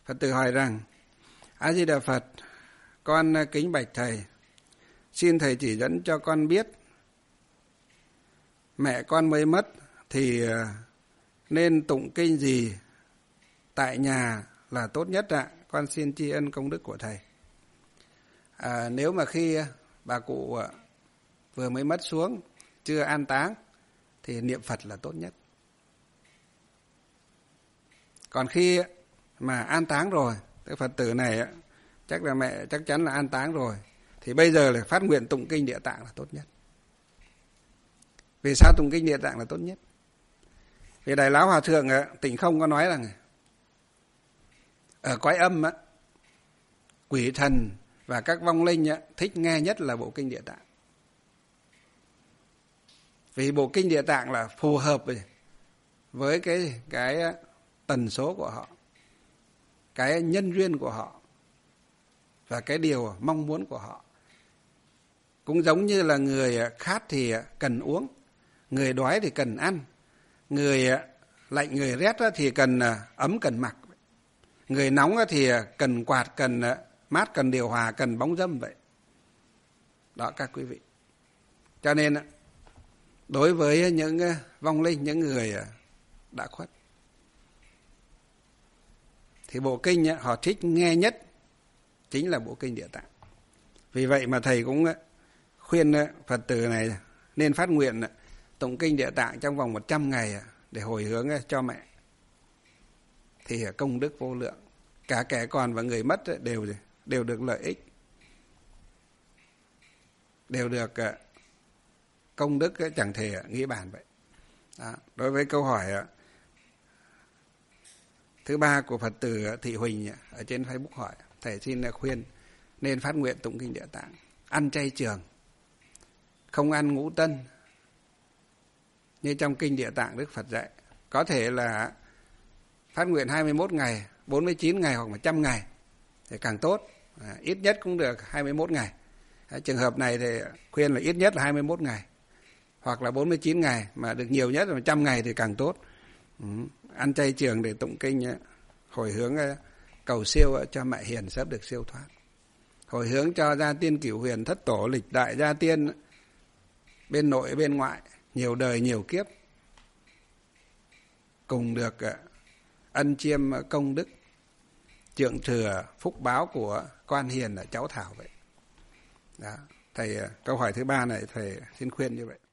Phật tử hỏi rằng: A Di Đà Phật, con kính bạch thầy, xin thầy chỉ dẫn cho con biết mẹ con mới mất thì nên tụng kinh gì tại nhà là tốt nhất ạ? Con xin tri ân công đức của thầy. Nếu mà khi bà cụ vừa mới mất xuống, chưa an táng thì niệm Phật là tốt nhất. Còn khi mà an táng rồi, cái Phật tử này chắc là mẹ chắc chắn là an táng rồi, thì bây giờ là phát nguyện tụng kinh Địa Tạng là tốt nhất. Vì sao tụng kinh Địa Tạng là tốt nhất? Vì Đại Lão Hòa Thượng Tịnh Không có nói rằng ở cõi âm quỷ thần và các vong linh thích nghe nhất là bộ kinh Địa Tạng. Vì bộ kinh Địa Tạng là phù hợp với cái tần số của họ, cái nhân duyên của họ và cái điều mong muốn của họ. Cũng giống như là người khát thì cần uống, người đói thì cần ăn, người lạnh người rét thì cần ấm cần mặc, người nóng thì cần quạt, cần mát, cần điều hòa, cần bóng râm vậy. Đó các quý vị. Cho nên đối với những vong linh, những người đã khuất, thì bộ kinh họ thích nghe nhất chính là bộ kinh Địa Tạng. Vì vậy mà thầy cũng khuyên Phật tử này nên phát nguyện tụng kinh Địa Tạng trong vòng 100 ngày để hồi hướng cho mẹ. Thì công đức vô lượng, cả kẻ còn và người mất đều được lợi ích, đều được công đức chẳng thể nghĩ bàn vậy. Đó. Đối với câu hỏi thứ ba của Phật tử Thị Huỳnh ở trên Facebook hỏi, thầy xin khuyên nên phát nguyện tụng kinh Địa Tạng, ăn chay trường, không ăn ngũ tân như trong kinh Địa Tạng Đức Phật dạy. Có thể là phát nguyện 21 ngày, 49 ngày hoặc 100 ngày thì càng tốt. Ít nhất cũng được 21 ngày. Trường hợp này thì khuyên là ít nhất là 21 ngày hoặc là 49 ngày, mà được nhiều nhất là 100 ngày thì càng tốt. Ăn chay trường để tụng kinh hồi hướng cầu siêu cho mẹ hiền sắp được siêu thoát, hồi hướng cho gia tiên cửu huyền thất tổ lịch đại gia tiên bên nội bên ngoại nhiều đời nhiều kiếp cùng được ân chiêm công đức, trượng thừa phúc báo của quan hiền là cháu Thảo vậy. Đó. Thầy câu hỏi thứ ba này thầy xin khuyên như vậy.